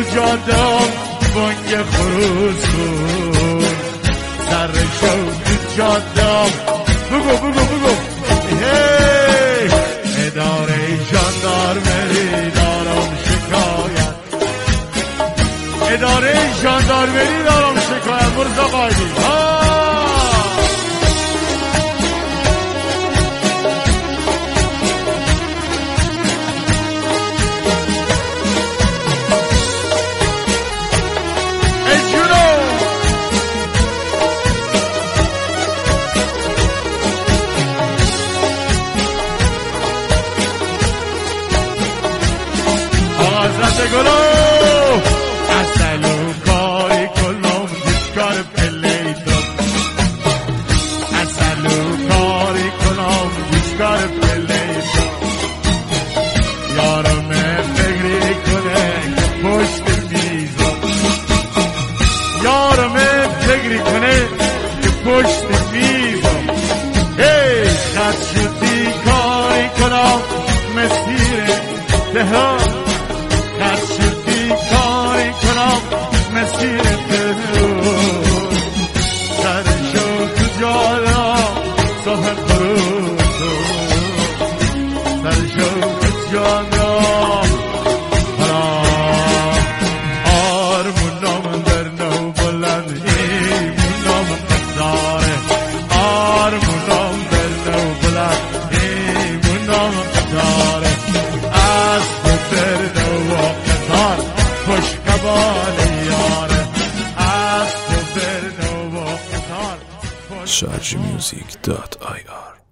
تو جادم بانگ خروس کن سرشو تو جادم بگو هی اداره ژاندارمری دارم شکایت اداره ژاندارمری دارم شکایت مرزا قایدی حضرت گلو اصلو کاری کنم دیشکار پلیدم اصلو کاری کنم دیشکار پلیدم یارم فکری کنه که پشت میزم یارم فکری کنه که پشت میزم هی خط شدی کاری کنم مسیر تهران شدی کاری کنم مسیر تهران سرشو تو جادم سهر خروسو سرشو تو جادم آرمونم در نو بلند ایمونم قداره آرمونم در نو بلند ایمونم قداره sharjmusic.ir